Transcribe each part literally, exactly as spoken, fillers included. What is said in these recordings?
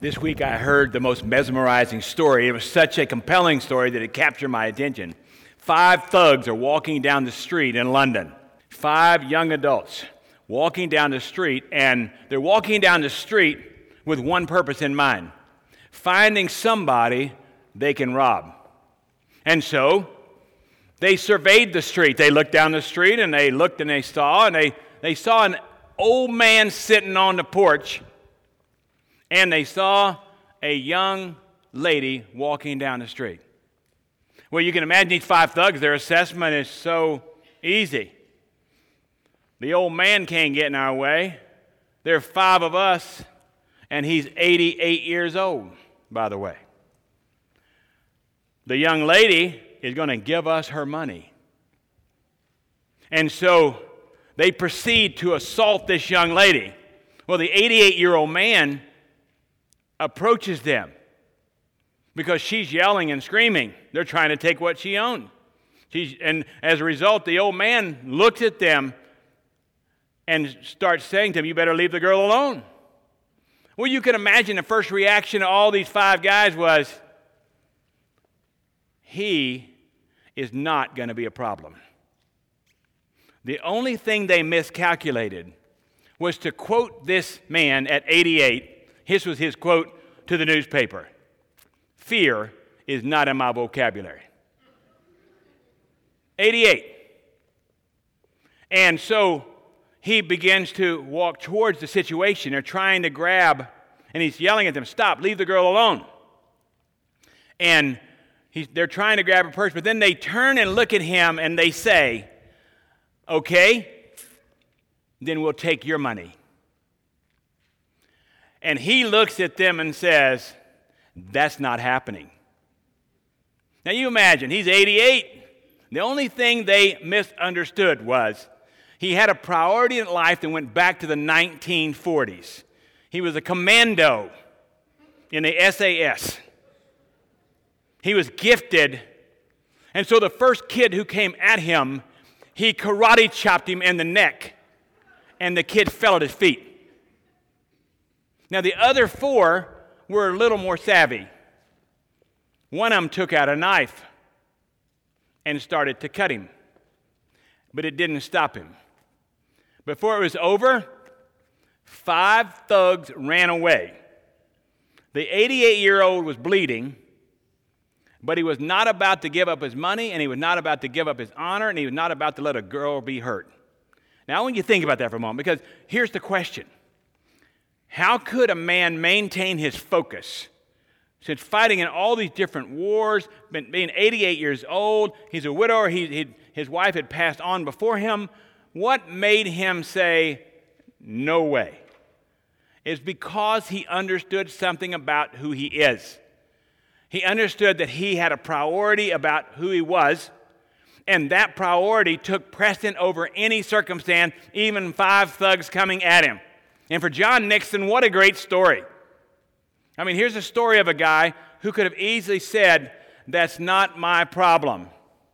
This week I heard the most mesmerizing story. It was such a compelling story that it captured my attention. Five thugs are walking down the street in London. Five young adults walking down the street, and they're walking down the street with one purpose in mind: finding somebody they can rob. And so they surveyed the street. They looked down the street, and they looked and they saw, and they, they saw an old man sitting on the porch, and they saw a young lady walking down the street. Well, you can imagine these five thugs, their assessment is so easy. The old man can't get in our way. There are five of us, and he's eighty-eight years old, by the way. The young lady is going to give us her money. And so they proceed to assault this young lady. Well, the eighty-eight-year-old man approaches them because she's yelling and screaming. They're trying to take what she owned. She's, and as a result, the old man looks at them and starts saying to them, "You better leave the girl alone." Well, you can imagine the first reaction of all these five guys was, he is not going to be a problem. The only thing they miscalculated was to quote this man at eighty-eight. This was his quote to the newspaper: "Fear is not in my vocabulary." eighty-eight. And so he begins to walk towards the situation. They're trying to grab, and he's yelling at them, "Stop, leave the girl alone." And he's, they're trying to grab her purse, but then they turn and look at him and they say, "Okay, then we'll take your money." And he looks at them and says, "That's not happening." Now you imagine, he's eighty-eight. The only thing they misunderstood was he had a priority in life that went back to the nineteen forties. He was a commando in the S A S. He was gifted. And so the first kid who came at him, he karate chopped him in the neck, and the kid fell at his feet. Now, the other four were a little more savvy. One of them took out a knife and started to cut him, but it didn't stop him. Before it was over, five thugs ran away. The eighty-eight-year-old was bleeding, but he was not about to give up his money, and he was not about to give up his honor, and he was not about to let a girl be hurt. Now, I want you to think about that for a moment, because here's the question. How could a man maintain his focus since fighting in all these different wars, being eighty-eight years old, he's a widower, he, he, his wife had passed on before him? What made him say, "No way"? It's because he understood something about who he is. He understood that he had a priority about who he was, and that priority took precedent over any circumstance, even five thugs coming at him. And for John Nixon, what a great story. I mean, here's a story of a guy who could have easily said, "That's not my problem.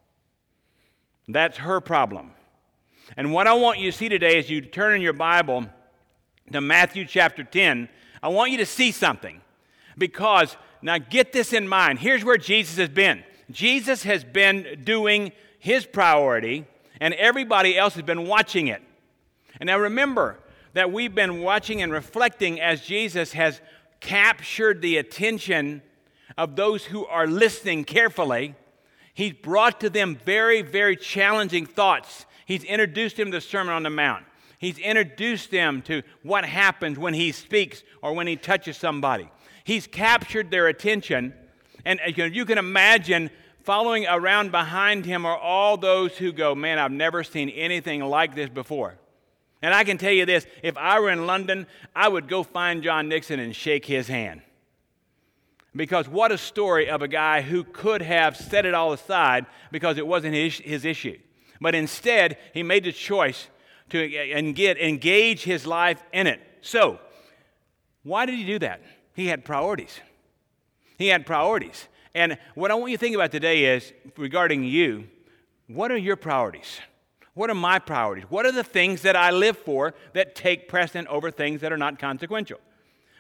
That's her problem." And what I want you to see today as you turn in your Bible to Matthew chapter ten, I want you to see something. Because, now get this in mind, here's where Jesus has been. Jesus has been doing his priority, and everybody else has been watching it. And now remember that we've been watching and reflecting as Jesus has captured the attention of those who are listening carefully. He's brought to them very, very challenging thoughts. He's introduced them to the Sermon on the Mount. He's introduced them to what happens when he speaks or when he touches somebody. He's captured their attention, and you can imagine following around behind him are all those who go, "Man, I've never seen anything like this before." And I can tell you this, if I were in London, I would go find John Nixon and shake his hand. Because what a story of a guy who could have set it all aside because it wasn't his, his issue. But instead, he made the choice to engage his life in it. So, why did he do that? He had priorities. He had priorities. And what I want you to think about today is, regarding you, what are your priorities? What are my priorities? What are the things that I live for that take precedent over things that are not consequential?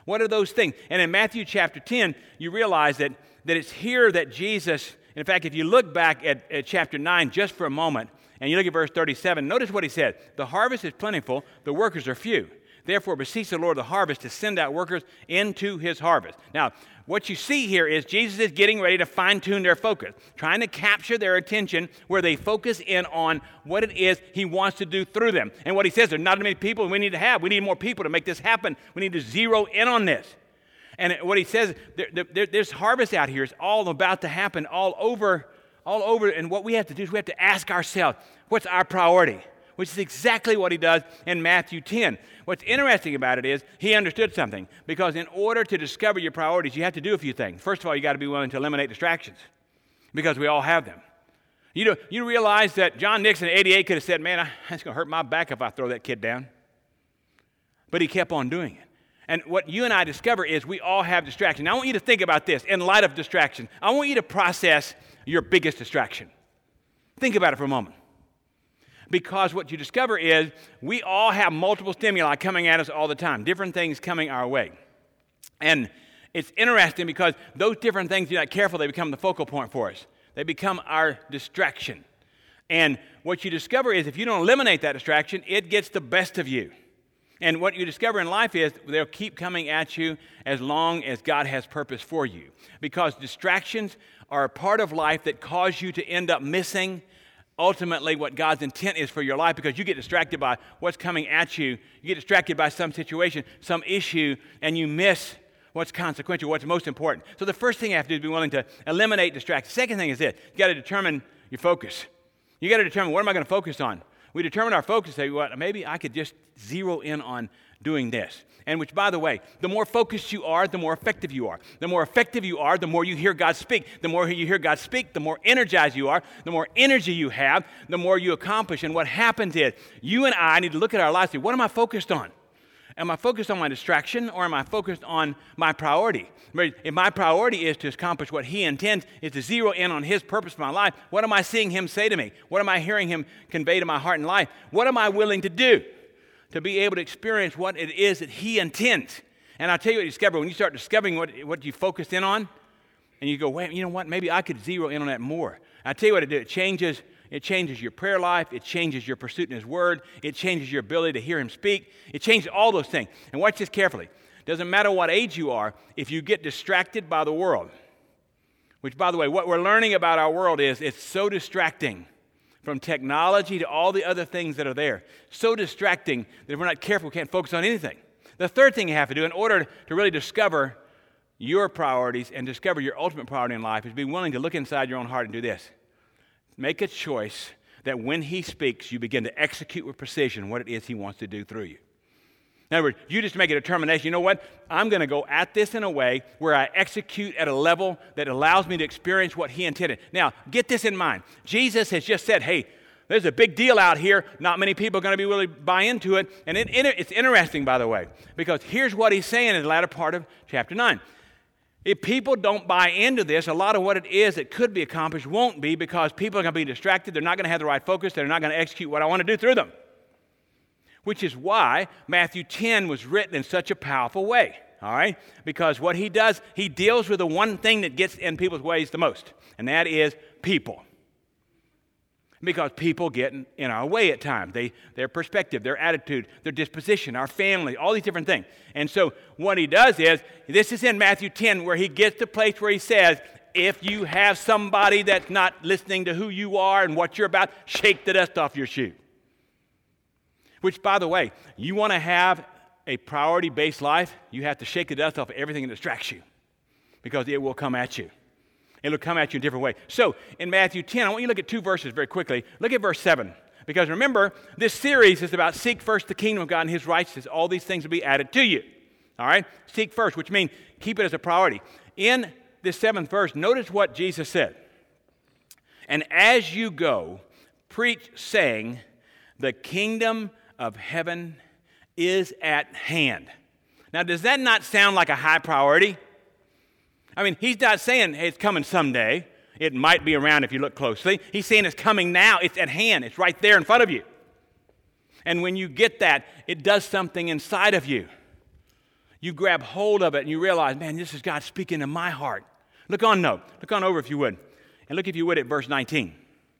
What are those things? And in Matthew chapter ten, you realize that, that it's here that Jesus, in fact, if you look back at, at chapter nine just for a moment, and you look at verse thirty-seven, notice what he said. The harvest is plentiful, the workers are few. Therefore, beseech the Lord of the harvest to send out workers into his harvest. Now, what you see here is Jesus is getting ready to fine-tune their focus, trying to capture their attention where they focus in on what it is he wants to do through them. And what he says, there are not as many people we need to have. We need more people to make this happen. We need to zero in on this. And what he says, there, there, there's harvest out here. It's all about to happen all over, all over. And what we have to do is we have to ask ourselves, what's our priority? Which is exactly what he does in Matthew ten. What's interesting about it is he understood something, because in order to discover your priorities, you have to do a few things. First of all, you got to be willing to eliminate distractions, because we all have them. You know, you realize that John Nixon in eighty-eight could have said, man, it's going to hurt my back if I throw that kid down. But he kept on doing it. And what you and I discover is we all have distractions. Now, I want you to think about this in light of distraction. I want you to process your biggest distraction. Think about it for a moment. Because what you discover is we all have multiple stimuli coming at us all the time, different things coming our way. And it's interesting because those different things, if you're not careful, they become the focal point for us. They become our distraction. And what you discover is if you don't eliminate that distraction, it gets the best of you. And what you discover in life is they'll keep coming at you as long as God has purpose for you. Because distractions are a part of life that cause you to end up missing ultimately what God's intent is for your life, because you get distracted by what's coming at you. You get distracted by some situation, some issue, and you miss what's consequential, what's most important. So the first thing you have to do is be willing to eliminate distractions. Second thing is this. You got to determine your focus. You got to determine, what am I going to focus on? We determine our focus, say, what, maybe I could just zero in on doing this. And which, by the way, the more focused you are, the more effective you are. The more effective you are, the more you hear God speak. The more you hear God speak, the more energized you are. The more energy you have, the more you accomplish. And what happens is, you and I need to look at our lives and say, what am I focused on? Am I focused on my distraction, or am I focused on my priority? If my priority is to accomplish what he intends, is to zero in on his purpose for my life, what am I seeing him say to me? What am I hearing him convey to my heart and life? What am I willing to do to be able to experience what it is that he intends? And I'll tell you what you discover. When you start discovering what, what you focused in on, and you go, wait, you know what? Maybe I could zero in on that more. I'll tell you what it does. It changes It changes your prayer life. It changes your pursuit in his word. It changes your ability to hear him speak. It changes all those things. And watch this carefully. Doesn't matter what age you are, if you get distracted by the world, which, by the way, what we're learning about our world is it's so distracting, from technology to all the other things that are there. So distracting that if we're not careful, we can't focus on anything. The third thing you have to do in order to really discover your priorities and discover your ultimate priority in life is be willing to look inside your own heart and do this. Make a choice that when he speaks, you begin to execute with precision what it is he wants to do through you. In other words, you just make a determination, you know what? I'm going to go at this in a way where I execute at a level that allows me to experience what he intended. Now, get this in mind. Jesus has just said, hey, there's a big deal out here. Not many people are going to be willing to buy into it. And it, it, it's interesting, by the way, because here's what he's saying in the latter part of chapter nine. If people don't buy into this, a lot of what it is that could be accomplished won't be, because people are going to be distracted. They're not going to have the right focus. They're not going to execute what I want to do through them. Which is why Matthew ten was written in such a powerful way, all right? Because what he does, he deals with the one thing that gets in people's ways the most, and that is people. Because people get in, in our way at times. They, their perspective, their attitude, their disposition, our family, all these different things. And so what he does is, this is in Matthew ten, where he gets to the place where he says, if you have somebody that's not listening to who you are and what you're about, shake the dust off your shoe. Which, by the way, you want to have a priority-based life, you have to shake the dust off of everything that distracts you, because it will come at you. It'll come at you in a different way. So in Matthew ten, I want you to look at two verses very quickly. Look at verse seven. Because remember, this series is about seek first the kingdom of God and his righteousness. All these things will be added to you. All right? Seek first, which means keep it as a priority. In this seventh verse, notice what Jesus said. And as you go, preach, saying, the kingdom of heaven is at hand. Now, does that not sound like a high priority? I mean, he's not saying, hey, it's coming someday. It might be around if you look closely. He's saying it's coming now. It's at hand. It's right there in front of you. And when you get that, it does something inside of you. You grab hold of it and you realize, man, this is God speaking to my heart. Look on, no. Look on over if you would. And look if you would at verse nineteen.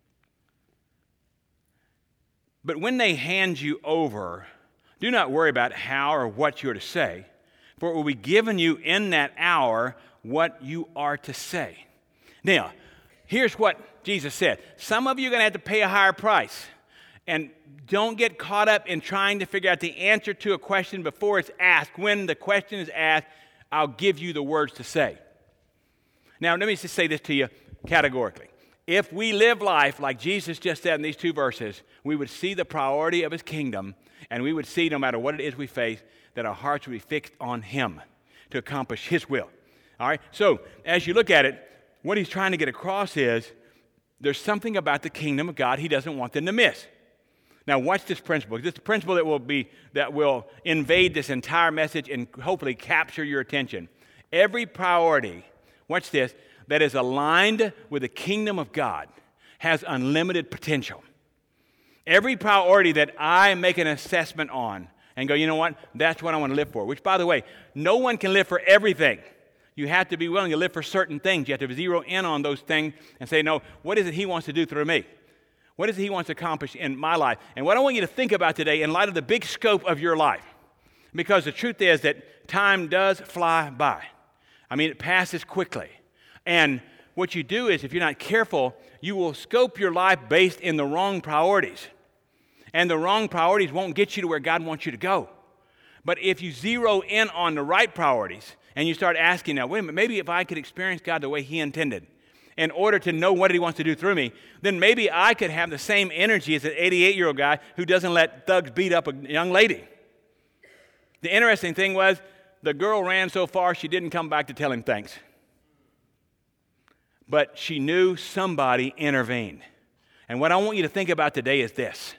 But when they hand you over, do not worry about how or what you are to say, for it will be given you in that hour what you are to say. Now, here's what Jesus said. Some of you are going to have to pay a higher price. And don't get caught up in trying to figure out the answer to a question before it's asked. When the question is asked, I'll give you the words to say. Now, let me just say this to you categorically. If we live life like Jesus just said in these two verses, we would see the priority of his kingdom, and we would see, no matter what it is we face, that our hearts will be fixed on him to accomplish his will. All right? So, as you look at it, what he's trying to get across is there's something about the kingdom of God he doesn't want them to miss. Now, watch this principle. This is the principle that will be that will invade this entire message and hopefully capture your attention. Every priority, watch this, that is aligned with the kingdom of God has unlimited potential. Every priority that I make an assessment on and go, you know what, that's what I want to live for, which, by the way, no one can live for everything. You have to be willing to live for certain things. You have to zero in on those things and say, no, what is it he wants to do through me? What is it he wants to accomplish in my life? And what I want you to think about today in light of the big scope of your life, because the truth is that time does fly by. I mean, it passes quickly. And what you do is, if you're not careful, you will scope your life based in the wrong priorities. And the wrong priorities won't get you to where God wants you to go. But if you zero in on the right priorities and you start asking, now, wait a minute, maybe if I could experience God the way he intended, in order to know what he wants to do through me, then maybe I could have the same energy as an eighty-eight-year-old guy who doesn't let thugs beat up a young lady. The interesting thing was, the girl ran so far she didn't come back to tell him thanks. But she knew somebody intervened. And what I want you to think about today is this.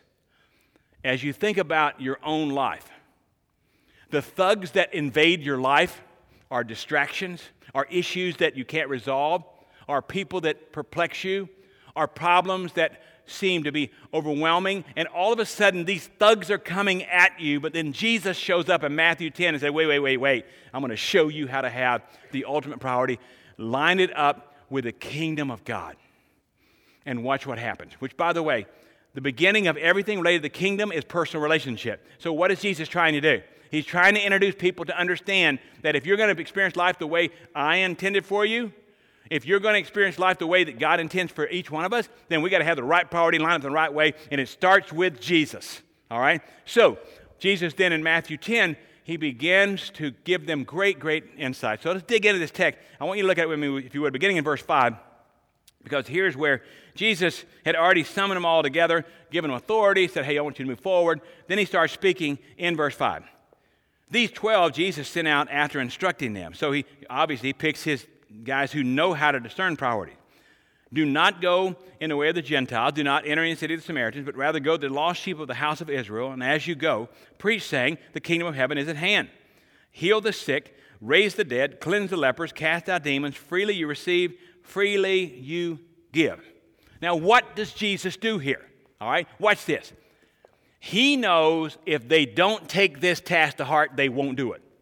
As you think about your own life, the thugs that invade your life are distractions, are issues that you can't resolve, are people that perplex you, are problems that seem to be overwhelming, and all of a sudden these thugs are coming at you, but then Jesus shows up in Matthew ten and says, wait, wait, wait, wait, I'm going to show you how to have the ultimate priority. Line it up with the kingdom of God and watch what happens, which, by the way, the beginning of everything related to the kingdom is personal relationship. So what is Jesus trying to do? He's trying to introduce people to understand that if you're going to experience life the way I intended for you, if you're going to experience life the way that God intends for each one of us, then we got to have the right priority, line up the right way, and it starts with Jesus. All right? So, Jesus then in Matthew ten, he begins to give them great, great insight. So let's dig into this text. I want you to look at it with me, if you would, beginning in verse five, because here's where Jesus had already summoned them all together, given them authority, said, hey, I want you to move forward. Then he starts speaking in verse five. These twelve Jesus sent out after instructing them. So he obviously he picks his guys who know how to discern priorities. Do not go in the way of the Gentiles. Do not enter in the city of the Samaritans, but rather go to the lost sheep of the house of Israel. And as you go, preach, saying, the kingdom of heaven is at hand. Heal the sick, raise the dead, cleanse the lepers, cast out demons. Freely you receive, freely you give. Now, what does Jesus do here? All right, watch this. He knows if they don't take this task to heart, they won't do it.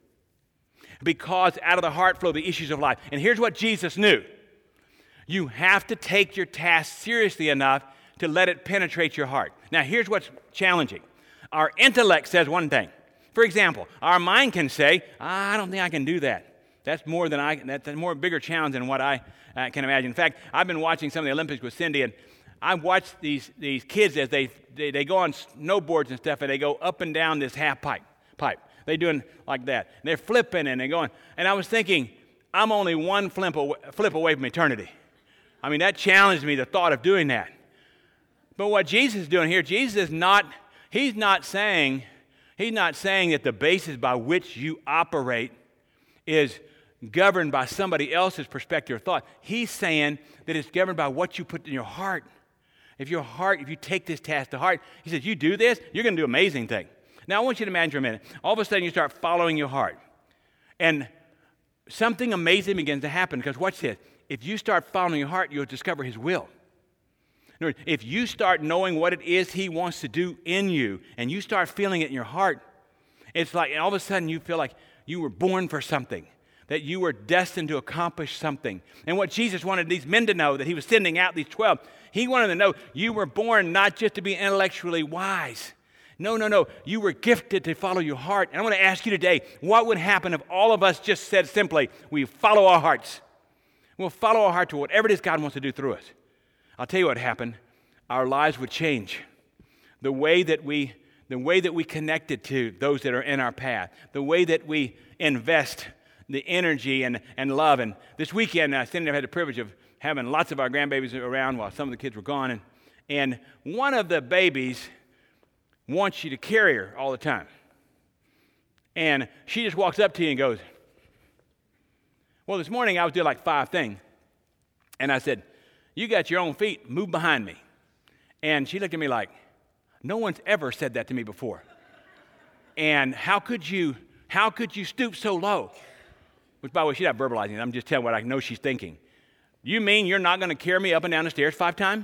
Because out of the heart flow the issues of life. And here's what Jesus knew. You have to take your task seriously enough to let it penetrate your heart. Now, here's what's challenging. Our intellect says one thing. For example, our mind can say, I don't think I can do that. That's more than I. That's a more bigger challenge than what I uh, can imagine. In fact, I've been watching some of the Olympics with Cindy, and I've watched these these kids as they they, they go on snowboards and stuff, and they go up and down this half pipe pipe. They're doing like that. And they're flipping and they're going. And I was thinking, I'm only one flip away, flip away from eternity. I mean, that challenged me, the thought of doing that. But what Jesus is doing here, Jesus is not, he's not saying, he's not saying that the basis by which you operate is governed by somebody else's perspective or thought. He's saying that it's governed by what you put in your heart. If your heart, if you take this task to heart, he says, you do this, you're going to do amazing things. Now, I want you to imagine for a minute. All of a sudden, you start following your heart. And something amazing begins to happen. Because watch this. If you start following your heart, you'll discover his will. In other words, if you start knowing what it is he wants to do in you, and you start feeling it in your heart, it's like all of a sudden you feel like, you were born for something, that you were destined to accomplish something. And what Jesus wanted these men to know, that he was sending out these twelve, he wanted them to know you were born not just to be intellectually wise. No, no, no. You were gifted to follow your heart. And I want to ask you today, what would happen if all of us just said simply, we follow our hearts? We'll follow our heart to whatever it is God wants to do through us. I'll tell you what happened. Our lives would change. The way that we, the way that we connected to those that are in our path, the way that we invest the energy and, and love. And this weekend, uh, Cindy and I had the privilege of having lots of our grandbabies around while some of the kids were gone. And, and one of the babies wants you to carry her all the time. And she just walks up to you and goes, well, this morning I was doing like five things. And I said, you got your own feet, move behind me. And she looked at me like, no one's ever said that to me before. And how could you, how could you stoop so low? Which, by the way, she's not verbalizing it. I'm just telling what I know she's thinking. You mean you're not going to carry me up and down the stairs five times?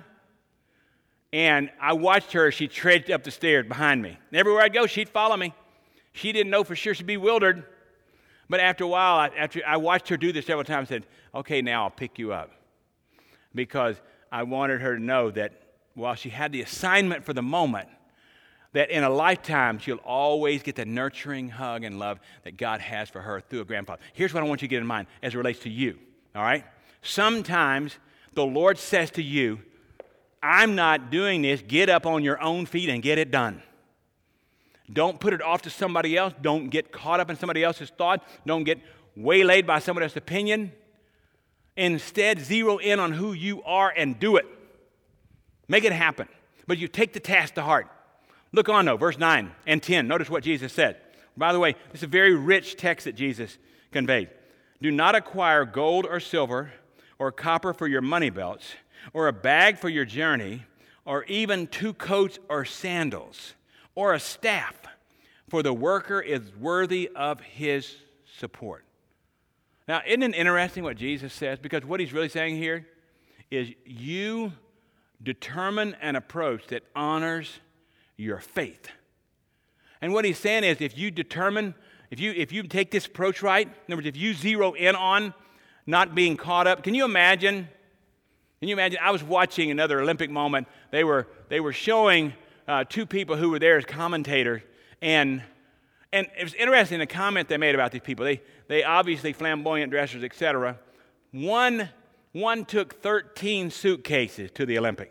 And I watched her as she trudged up the stairs behind me. Everywhere I'd go, she'd follow me. She didn't know for sure she'd be bewildered. But after a while, I, after I watched her do this several times, I said, okay, now I'll pick you up. Because I wanted her to know that while she had the assignment for the moment, that in a lifetime, she'll always get the nurturing hug and love that God has for her through a grandfather. Here's what I want you to get in mind as it relates to you, all right? Sometimes the Lord says to you, I'm not doing this. Get up on your own feet and get it done. Don't put it off to somebody else. Don't get caught up in somebody else's thought. Don't get waylaid by somebody else's opinion. Instead, zero in on who you are and do it. Make it happen. But you take the task to heart. Look on, though, verse nine and ten. Notice what Jesus said. By the way, this is a very rich text that Jesus conveyed. Do not acquire gold or silver or copper for your money belts, or a bag for your journey, or even two coats or sandals, or a staff, for the worker is worthy of his support. Now, isn't it interesting what Jesus says? Because what he's really saying here is you determine an approach that honors your faith. And what he's saying is if you determine, if you if you take this approach right, in other words, if you zero in on not being caught up, can you imagine? Can you imagine? I was watching another Olympic moment. They were they were showing uh, two people who were there as commentators, and and it was interesting the comment they made about these people. They they obviously flamboyant dressers, et cetera. One one took thirteen suitcases to the Olympics.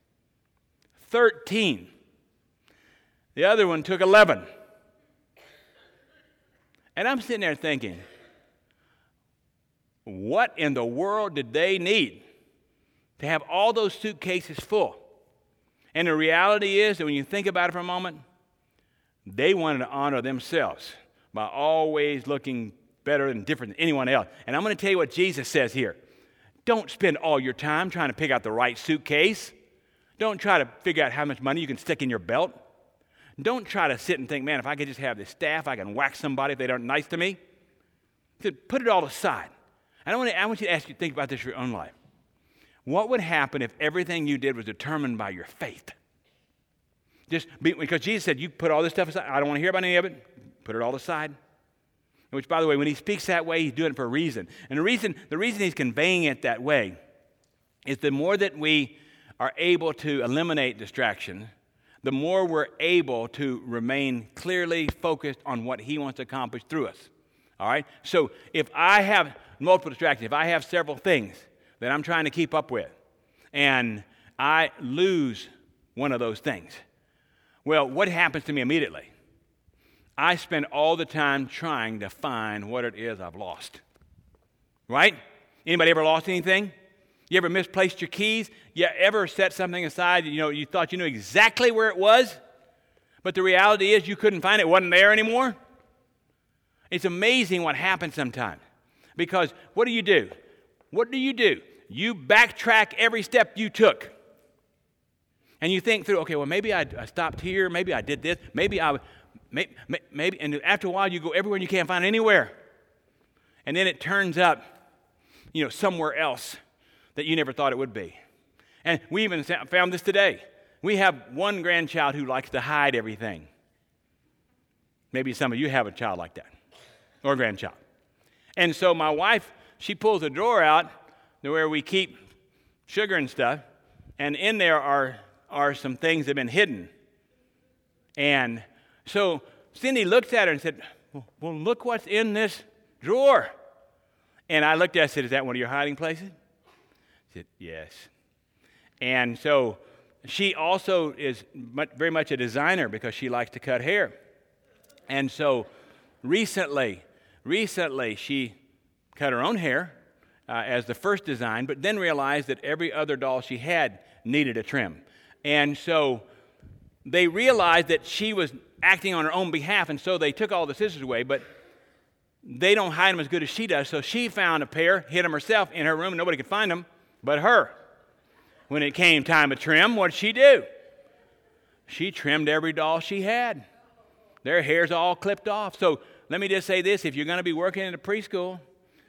Thirteen. The other one took eleven. And I'm sitting there thinking, what in the world did they need to have all those suitcases full? And the reality is that when you think about it for a moment, they wanted to honor themselves by always looking better and different than anyone else. And I'm going to tell you what Jesus says here. Don't spend all your time trying to pick out the right suitcase. Don't try to figure out how much money you can stick in your belt. Don't try to sit and think, man, if I could just have this staff, I can whack somebody if they aren't nice to me. He said, put it all aside. And I want, to, I want you to ask you to think about this for your own life. What would happen if everything you did was determined by your faith? Just be, because Jesus said, you put all this stuff aside. I don't want to hear about any of it. Put it all aside. Which, by the way, when he speaks that way, he's doing it for a reason. And the reason, the reason he's conveying it that way is the more that we are able to eliminate distraction, the more we're able to remain clearly focused on what he wants to accomplish through us. All right? So if I have multiple distractions, if I have several things that I'm trying to keep up with, and I lose one of those things, well, what happens to me immediately? I spend all the time trying to find what it is I've lost. Right? Anybody ever lost anything? You ever misplaced your keys? You ever set something aside, you know, you thought you knew exactly where it was, but the reality is you couldn't find it, it wasn't there anymore? It's amazing what happens sometimes. Because what do you do? What do you do? You backtrack every step you took. And you think through, okay, well, maybe I, I stopped here, maybe I did this, maybe I, maybe, maybe, and after a while you go everywhere and you can't find it anywhere. And then it turns up, you know, somewhere else that you never thought it would be. And we even found this today. We have one grandchild who likes to hide everything. Maybe some of you have a child like that. or grandchild. And so my wife, she pulls a drawer out where we keep sugar and stuff, and in there are, are some things that have been hidden. And so Cindy looked at her and said, well, look what's in this drawer. And I looked at her and said, is that one of your hiding places? She said, yes. And so she also is much, very much a designer because she likes to cut hair. And so recently, recently she cut her own hair uh, as the first design, but then realized that every other doll she had needed a trim. And so they realized that she was acting on her own behalf, and so they took all the scissors away, but they don't hide them as good as she does. So she found a pair, hid them herself in her room, and nobody could find them but her. When it came time to trim, what did she do? She trimmed every doll she had. Their hair's all clipped off. So let me just say this. If you're going to be working in a preschool,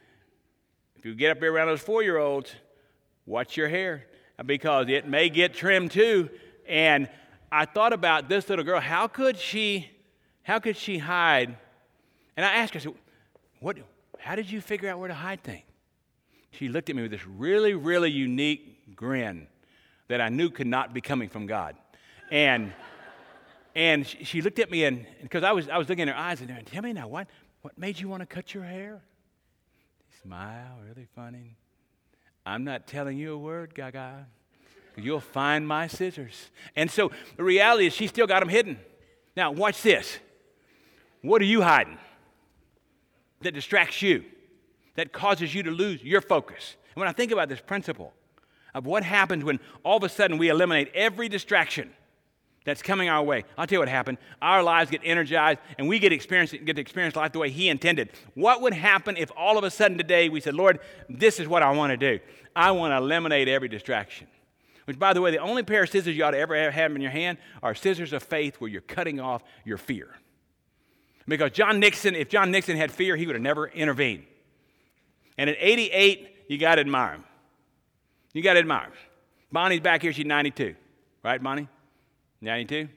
if you get up there around those four-year-olds, watch your hair because it may get trimmed too. And I thought about this little girl. How could she, how could she hide? And I asked her, I said, what, how did you figure out where to hide things? She looked at me with this really, really unique grin that I knew could not be coming from God. And and she, she looked at me, and because I was I was looking in her eyes, and tell me now, what, what made you want to cut your hair? She smiled, really funny. I'm not telling you a word, Gaga. You'll find my scissors. And so the reality is she still got them hidden. Now, watch this. What are you hiding that distracts you, that causes you to lose your focus? And when I think about this principle of what happens when all of a sudden we eliminate every distraction that's coming our way, I'll tell you what happened. Our lives get energized, and we get, experience, get to experience life the way He intended. What would happen if all of a sudden today we said, Lord, this is what I want to do. I want to eliminate every distraction. Which, by the way, the only pair of scissors you ought to ever have in your hand are scissors of faith where you're cutting off your fear. Because John Nixon, if John Nixon had fear, he would have never intervened. And at eighty-eight, you got to admire him. You got to admire him. Bonnie's back here. She's ninety-two. Right, Bonnie? ninety-two?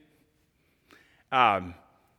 Um,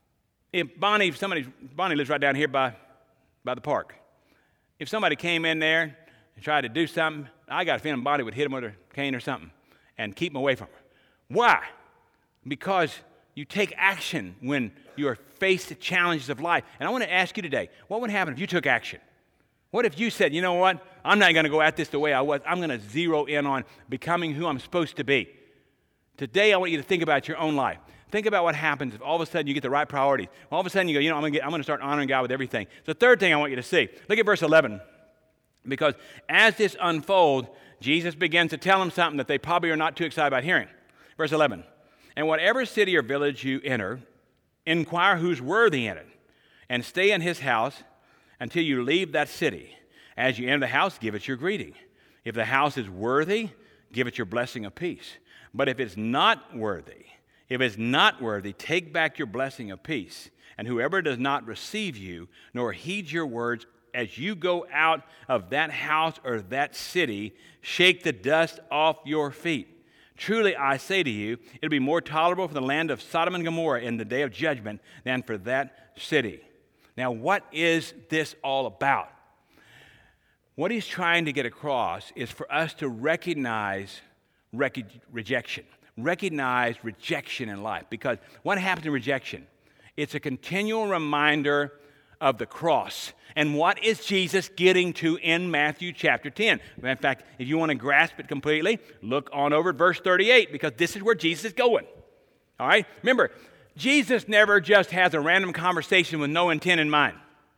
if Bonnie, if somebody, Bonnie lives right down here by, by the park. If somebody came in there and tried to do something, I got a feeling Bonnie would hit him with a cane or something and keep him away from her. Why? Because you take action when you are faced with challenges of life. And I want to ask you today, what would happen if you took action? What if you said, you know what, I'm not going to go at this the way I was. I'm going to zero in on becoming who I'm supposed to be. Today, I want you to think about your own life. Think about what happens if all of a sudden you get the right priorities. All of a sudden you go, you know, I'm going to get, I'm going to start honoring God with everything. The third thing I want you to see, look at verse eleven. Because as this unfolds, Jesus begins to tell them something that they probably are not too excited about hearing. Verse eleven. And whatever city or village you enter, inquire who's worthy in it, and stay in his house until you leave that city. As you enter the house, give it your greeting. If the house is worthy, give it your blessing of peace. But if it's not worthy, if it's not worthy, take back your blessing of peace. And whoever does not receive you, nor heed your words, as you go out of that house or that city, shake the dust off your feet. Truly, I say to you, it'll be more tolerable for the land of Sodom and Gomorrah in the day of judgment than for that city. Now, what is this all about? What he's trying to get across is for us to recognize rec- rejection. Recognize rejection in life. Because what happens in rejection? It's a continual reminder of the cross. And what is Jesus getting to in Matthew chapter ten? In fact, if you want to grasp it completely, look on over at verse thirty-eight, because this is where Jesus is going. All right? Remember, Jesus never just has a random conversation with no intent in mind.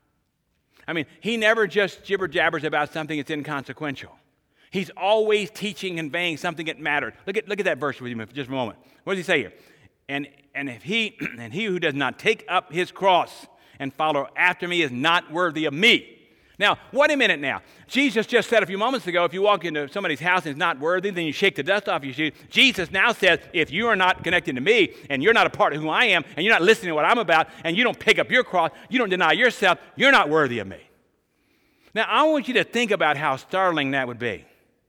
I mean, he never just jibber-jabbers about something that's inconsequential. He's always teaching and conveying something that mattered. Look at, look at that verse with me for just a moment. What does he say here? And, and if he and he who does not take up his cross and follow after me is not worthy of me. Now, wait a minute now. Jesus just said a few moments ago, if you walk into somebody's house and it's not worthy, then you shake the dust off your shoes. Jesus now says, if you are not connected to me, and you're not a part of who I am, and you're not listening to what I'm about, and you don't pick up your cross, you don't deny yourself, you're not worthy of me. Now, I want you to think about how startling that would be.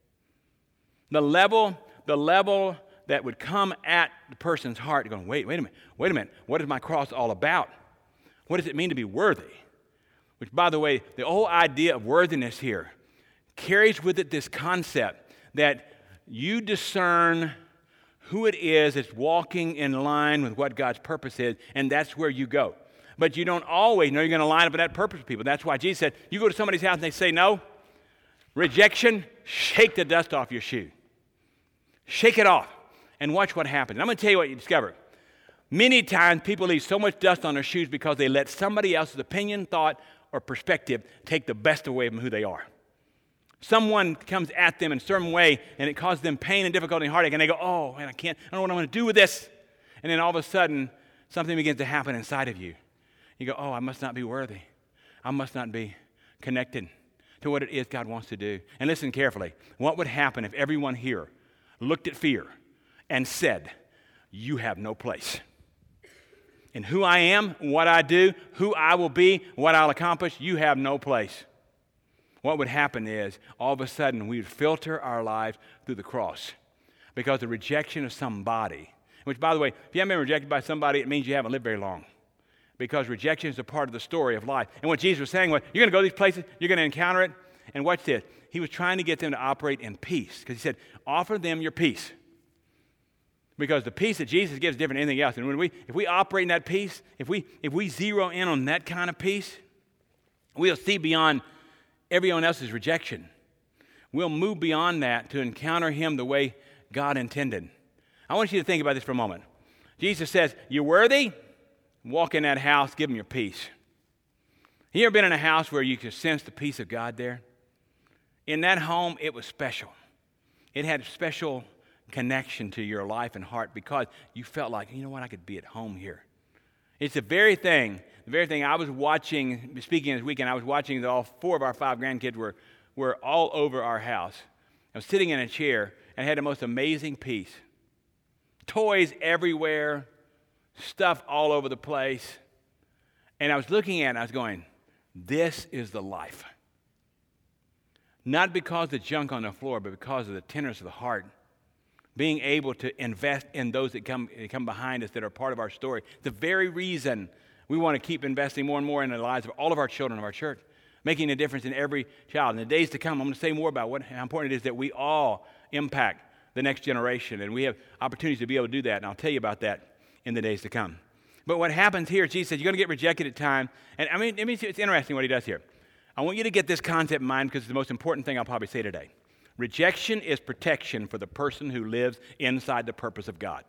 The level, the level that would come at the person's heart, going, wait, wait a minute, wait a minute, what is my cross all about? What does it mean to be worthy? which, by the way, the whole idea of worthiness here carries with it this concept that you discern who it is that's walking in line with what God's purpose is, and that's where you go. But you don't always know you're going to line up with that purpose with people. That's why Jesus said, you go to somebody's house and they say no, rejection, shake the dust off your shoe. Shake it off and watch what happens. I'm going to tell you what you discover. Many times people leave so much dust on their shoes because they let somebody else's opinion, thought, or perspective take the best away from who they are. Someone comes at them in a certain way and it causes them pain and difficulty and heartache, and they go, oh, man, I can't, I don't know what I'm going to do with this. And then all of a sudden, something begins to happen inside of you. You go, oh, I must not be worthy. I must not be connected to what it is God wants to do. And listen carefully. What would happen if everyone here looked at fear and said, you have no place? In who I am, what I do, who I will be, what I'll accomplish, you have no place. What would happen is, all of a sudden, we would filter our lives through the cross because the rejection of somebody, which, by the way, if you haven't been rejected by somebody, it means you haven't lived very long, because rejection is a part of the story of life. And what Jesus was saying was, you're going to go to these places, you're going to encounter it, and watch this. He was trying to get them to operate in peace, because he said, offer them your peace. Because the peace that Jesus gives is different than anything else. And when we, if we operate in that peace, if we, if we zero in on that kind of peace, we'll see beyond everyone else's rejection. We'll move beyond that to encounter him the way God intended. I want you to think about this for a moment. Jesus says, you're worthy? Walk in that house, give them your peace. You ever been in a house where you could sense the peace of God there? In that home, it was special. It had a special connection to your life and heart because you felt like, you know what, I could be at home here. It's the very thing, the very thing I was watching, speaking this weekend, I was watching that all four of our five grandkids were, were all over our house. I was sitting in a chair and had the most amazing peace. Toys everywhere, stuff all over the place. And I was looking at it and I was going, this is the life. Not because of the junk on the floor, but because of the tenderness of the heart. Being able to invest in those that come, that come behind us that are part of our story. The very reason we want to keep investing more and more in the lives of all of our children of our church, making a difference in every child. In the days to come, I'm going to say more about what, how important it is that we all impact the next generation, and we have opportunities to be able to do that, and I'll tell you about that in the days to come. But what happens here, Jesus says, you're going to get rejected at time, and I mean, I mean, it's interesting what he does here. I want you to get this concept in mind because it's the most important thing I'll probably say today. Rejection is protection for the person who lives inside the purpose of God.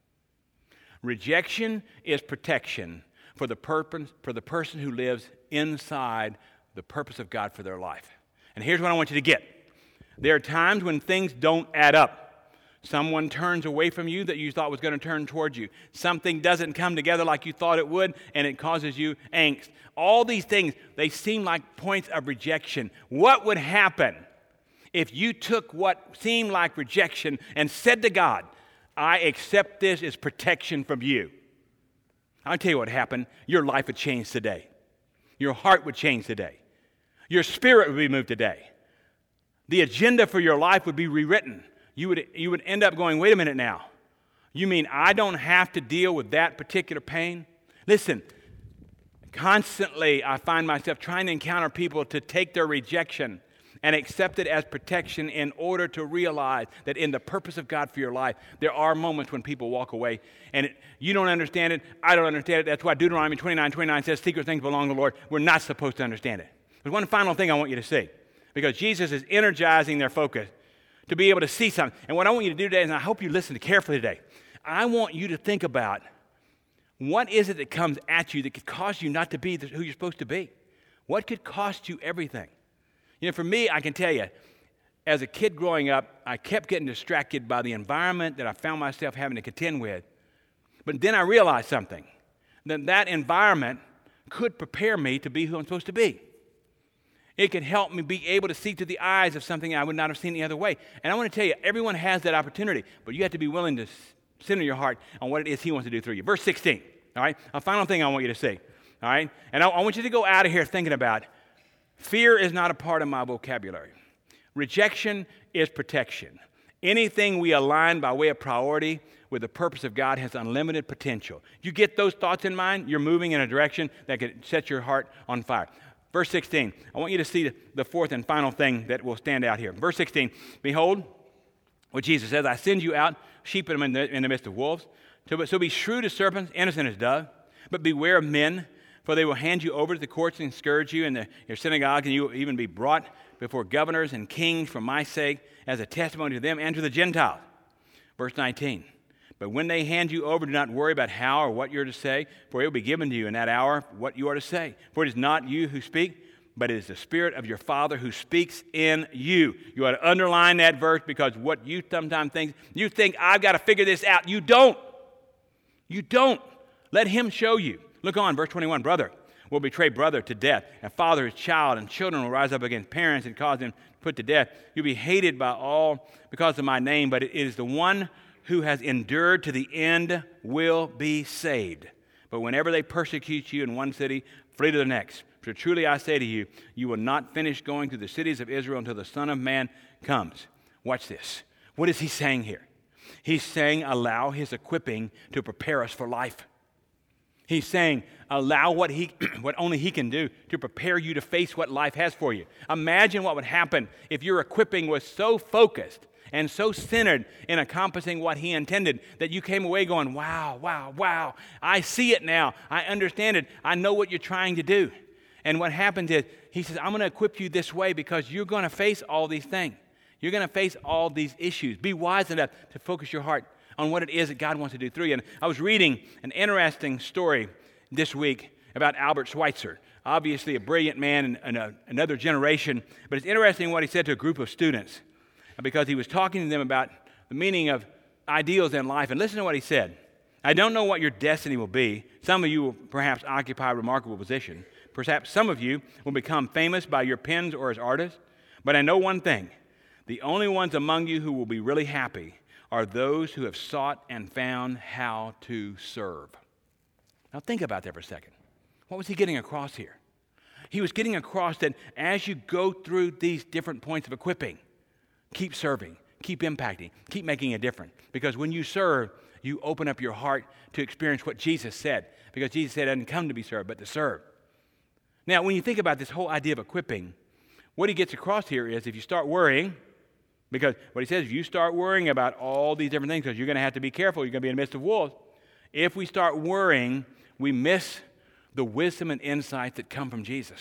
Rejection is protection for the purpose for the person who lives inside the purpose of God for their life. And here's what I want you to get. There are times when things don't add up. Someone turns away from you that you thought was going to turn towards you. Something doesn't come together like you thought it would, and it causes you angst. All these things, they seem like points of rejection. What would happen if you took what seemed like rejection and said to God, I accept this as protection from you? I'll tell you what happened. Your life would change today. Your heart would change today. Your spirit would be moved today. The agenda for your life would be rewritten. You would, you would end up going, wait a minute now. You mean I don't have to deal with that particular pain? Listen, constantly I find myself trying to encounter people to take their rejection and accept it as protection in order to realize that in the purpose of God for your life, there are moments when people walk away and it, you don't understand it, I don't understand it. That's why Deuteronomy twenty-nine twenty-nine says secret things belong to the Lord. We're not supposed to understand it. There's one final thing I want you to see, because Jesus is energizing their focus to be able to see something. And what I want you to do today, and I hope you listen carefully today, I want you to think about what is it that comes at you that could cause you not to be who you're supposed to be? What could cost you everything? You know, for me, I can tell you, as a kid growing up, I kept getting distracted by the environment that I found myself having to contend with. But then I realized something, that that environment could prepare me to be who I'm supposed to be. It could help me be able to see through the eyes of something I would not have seen the other way. And I want to tell you, everyone has that opportunity, but you have to be willing to center your heart on what it is he wants to do through you. Verse sixteen, all right? A final thing I want you to see, all right? And I, I want you to go out of here thinking about, fear is not a part of my vocabulary. Rejection is protection. Anything we align by way of priority with the purpose of God has unlimited potential. You get those thoughts in mind, you're moving in a direction that could set your heart on fire. Verse sixteen. I want you to see the fourth and final thing that will stand out here. Verse sixteen. Behold, what Jesus says, I send you out, sheep in the, in the midst of wolves. So, so be shrewd as serpents, innocent as doves. But beware of men, for they will hand you over to the courts and scourge you in the, your synagogues, and you will even be brought before governors and kings for my sake, as a testimony to them and to the Gentiles. Verse nineteen. But when they hand you over, do not worry about how or what you're to say, for it will be given to you in that hour what you are to say. For it is not you who speak, but it is the Spirit of your Father who speaks in you. You ought to underline that verse, because what you sometimes think, you think, I've got to figure this out. You don't. You don't. Let him show you. Look on, verse twenty-one. Brother will betray brother to death, and father his child, and children will rise up against parents and cause them put to death. You'll be hated by all because of my name, but it is the one who has endured to the end will be saved. But whenever they persecute you in one city, flee to the next. For truly I say to you, you will not finish going through the cities of Israel until the Son of Man comes. Watch this. What is he saying here? He's saying allow his equipping to prepare us for life. He's saying allow what he, what only he can do to prepare you to face what life has for you. Imagine what would happen if your equipping was so focused and so centered in accomplishing what he intended that you came away going, wow, wow, wow, I see it now. I understand it. I know what you're trying to do. And what happens is he says, I'm going to equip you this way because you're going to face all these things. You're going to face all these issues. Be wise enough to focus your heart on what it is that God wants to do through you. And I was reading an interesting story this week about Albert Schweitzer, obviously a brilliant man in, in a, another generation, but it's interesting what he said to a group of students because he was talking to them about the meaning of ideals in life. And listen to what he said. I don't know what your destiny will be. Some of you will perhaps occupy a remarkable position. Perhaps some of you will become famous by your pens or as artists. But I know one thing. The only ones among you who will be really happy are those who have sought and found how to serve. Now think about that for a second. What was he getting across here? He was getting across that as you go through these different points of equipping, keep serving, keep impacting, keep making a difference. Because when you serve, you open up your heart to experience what Jesus said. Because Jesus said, I didn't come to be served, but to serve. Now, when you think about this whole idea of equipping, what he gets across here is if you start worrying, because what he says, if you start worrying about all these different things, because you're going to have to be careful, you're going to be in the midst of wolves. If we start worrying, we miss the wisdom and insight that come from Jesus.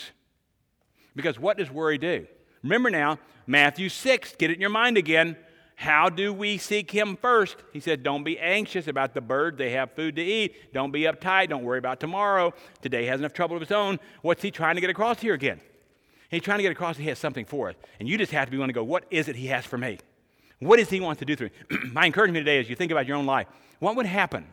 Because what does worry do? Remember now, Matthew six, get it in your mind again. How do we seek him first? He said, don't be anxious about the bird. They have food to eat. Don't be uptight. Don't worry about tomorrow. Today has enough trouble of its own. What's he trying to get across here again? He's trying to get across he has something for us. And you just have to be willing to go, what is it he has for me? What is he wants to do through me? My encouragement today is you think about your own life. What would happen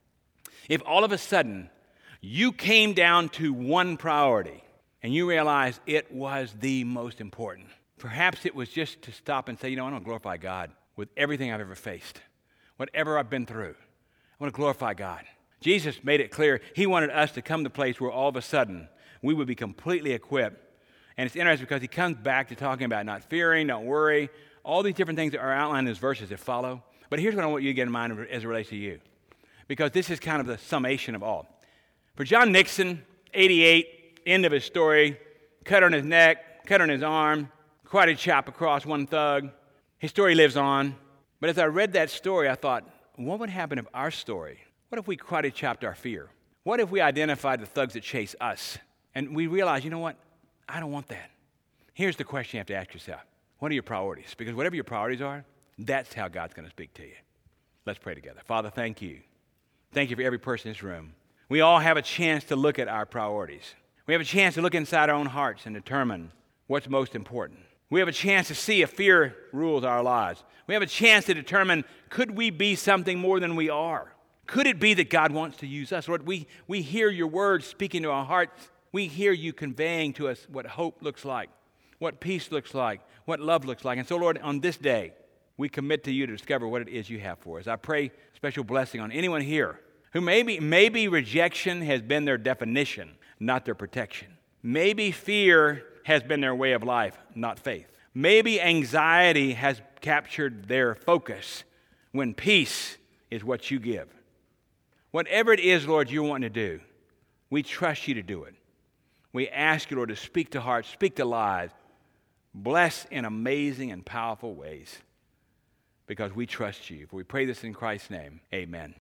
if all of a sudden you came down to one priority and you realized it was the most important? Perhaps it was just to stop and say, you know, I want to glorify God with everything I've ever faced, whatever I've been through. I want to glorify God. Jesus made it clear he wanted us to come to the place where all of a sudden we would be completely equipped. And it's interesting because he comes back to talking about not fearing, don't worry, all these different things that are outlined in his verses that follow. But here's what I want you to get in mind as it relates to you, because this is kind of the summation of all. For John Nixon, eighty-eight, end of his story, cut on his neck, cut on his arm, karate chop across one thug. His story lives on. But as I read that story, I thought, what would happen if our story, what if we karate chopped our fear? What if we identified the thugs that chase us? And we realized, you know what? I don't want that. Here's the question you have to ask yourself. What are your priorities? Because whatever your priorities are, that's how God's going to speak to you. Let's pray together. Father, thank you. Thank you for every person in this room. We all have a chance to look at our priorities. We have a chance to look inside our own hearts and determine what's most important. We have a chance to see if fear rules our lives. We have a chance to determine, could we be something more than we are? Could it be that God wants to use us? Lord, we, we hear your words speaking to our hearts. We hear you conveying to us what hope looks like, what peace looks like, what love looks like. And so, Lord, on this day, we commit to you to discover what it is you have for us. I pray special blessing on anyone here who maybe, maybe rejection has been their definition, not their protection. Maybe fear has been their way of life, not faith. Maybe anxiety has captured their focus when peace is what you give. Whatever it is, Lord, you're wanting to do, we trust you to do it. We ask you, Lord, to speak to hearts, speak to lives, bless in amazing and powerful ways, because we trust you. For we pray this in Christ's name. Amen.